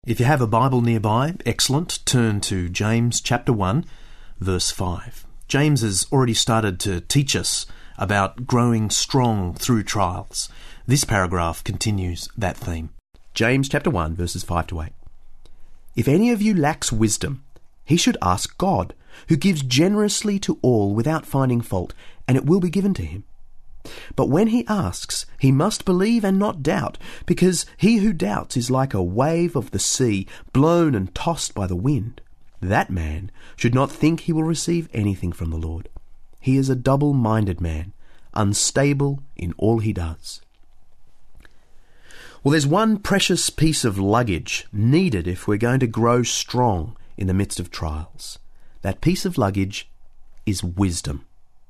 If you have a Bible nearby, excellent. Turn to James chapter 1, verse 5. James has already started to teach us about growing strong through trials. This paragraph continues that theme. James chapter 1, verses 5 to 8. If any of you lacks wisdom, he should ask God, who gives generously to all without finding fault, and it will be given to him. But when he asks, he must believe and not doubt, because he who doubts is like a wave of the sea, blown and tossed by the wind. That man should not think he will receive anything from the Lord. He is a double-minded man, unstable in all he does. Well, there's one precious piece of luggage needed if we're going to grow strong in the midst of trials. That piece of luggage is wisdom.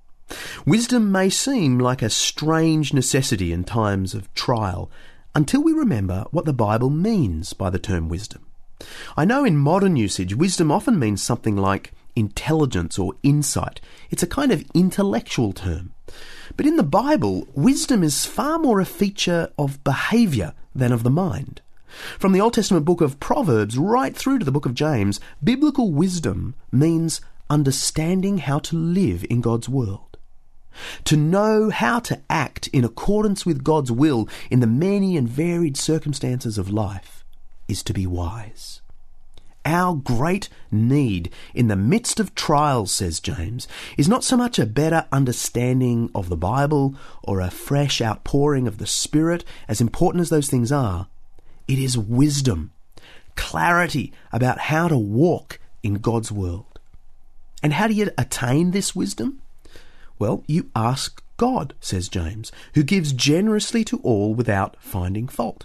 Wisdom may seem like a strange necessity in times of trial until we remember what the Bible means by the term wisdom. I know in modern usage, wisdom often means something like intelligence or insight. It's a kind of intellectual term. But in the Bible, wisdom is far more a feature of behaviour than of the mind. From the Old Testament book of Proverbs right through to the book of James, biblical wisdom means understanding how to live in God's world. To know how to act in accordance with God's will in the many and varied circumstances of life is to be wise. Our great need in the midst of trials, says James, is not so much a better understanding of the Bible or a fresh outpouring of the Spirit, as important as those things are. It is wisdom, clarity about how to walk in God's world. And how do you attain this wisdom? Well, you ask God, says James, who gives generously to all without finding fault.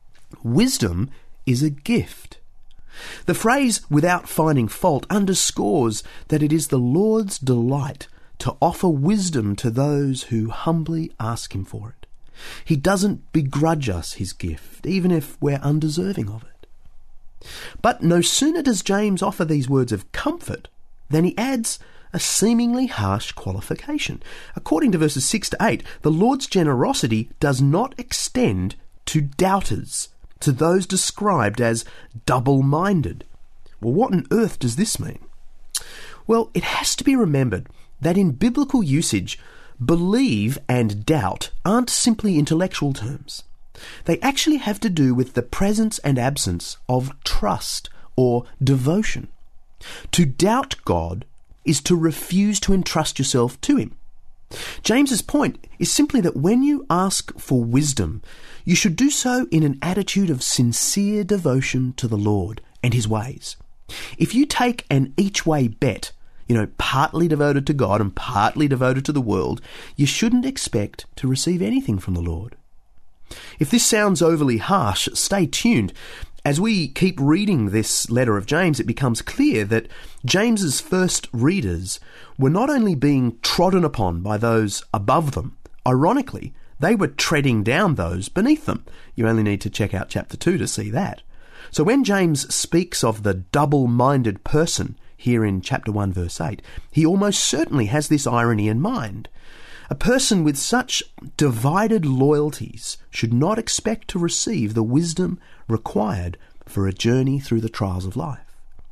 Wisdom is a gift. The phrase without finding fault underscores that it is the Lord's delight to offer wisdom to those who humbly ask him for it. He doesn't begrudge us his gift, even if we're undeserving of it. But no sooner does James offer these words of comfort than he adds a seemingly harsh qualification. According to verses 6 to 8, the Lord's generosity does not extend to doubters, to those described as double-minded. Well, what on earth does this mean? Well, it has to be remembered that in biblical usage, believe and doubt aren't simply intellectual terms. They actually have to do with the presence and absence of trust or devotion. To doubt God is to refuse to entrust yourself to him. James's point is simply that when you ask for wisdom, you should do so in an attitude of sincere devotion to the Lord and his ways. If you take an each-way bet, partly devoted to God and partly devoted to the world, you shouldn't expect to receive anything from the Lord. If this sounds overly harsh, stay tuned. As we keep reading this letter of James, it becomes clear that James's first readers were not only being trodden upon by those above them. Ironically, they were treading down those beneath them. You only need to check out chapter 2 to see that. So when James speaks of the double-minded person here in chapter 1, verse 8, he almost certainly has this irony in mind. A person with such divided loyalties should not expect to receive the wisdom required for a journey through the trials of life.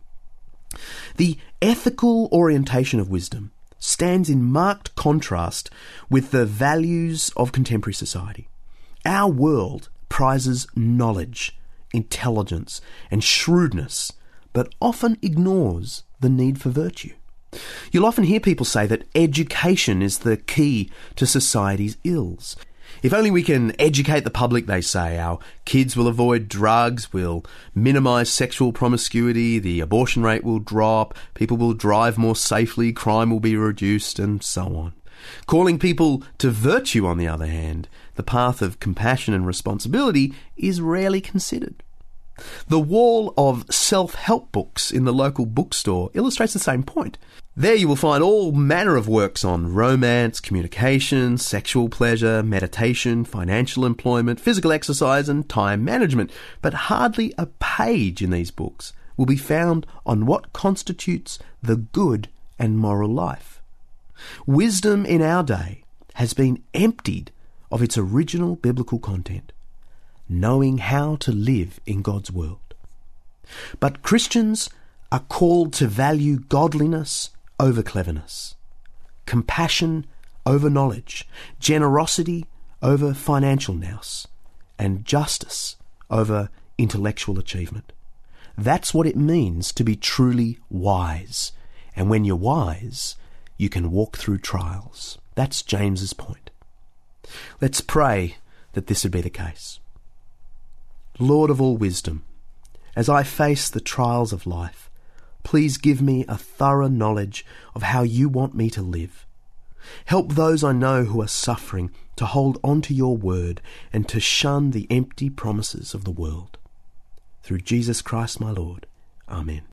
The ethical orientation of wisdom stands in marked contrast with the values of contemporary society. Our world prizes knowledge, intelligence, and shrewdness, but often ignores the need for virtue. You'll often hear people say that education is the key to society's ills. If only we can educate the public, they say, our kids will avoid drugs, we'll minimise sexual promiscuity, the abortion rate will drop, people will drive more safely, crime will be reduced, and so on. Calling people to virtue, on the other hand, the path of compassion and responsibility, is rarely considered. The wall of self-help books in the local bookstore illustrates the same point. There you will find all manner of works on romance, communication, sexual pleasure, meditation, financial employment, physical exercise and time management. But hardly a page in these books will be found on what constitutes the good and moral life. Wisdom in our day has been emptied of its original biblical content, knowing how to live in God's world. But Christians are called to value godliness over cleverness, compassion over knowledge, generosity over financial nous, and justice over intellectual achievement. That's what it means to be truly wise. And when you're wise, you can walk through trials. That's James's point. Let's pray that this would be the case. Lord of all wisdom, as I face the trials of life, please give me a thorough knowledge of how you want me to live. Help those I know who are suffering to hold on to your word and to shun the empty promises of the world. Through Jesus Christ my Lord. Amen.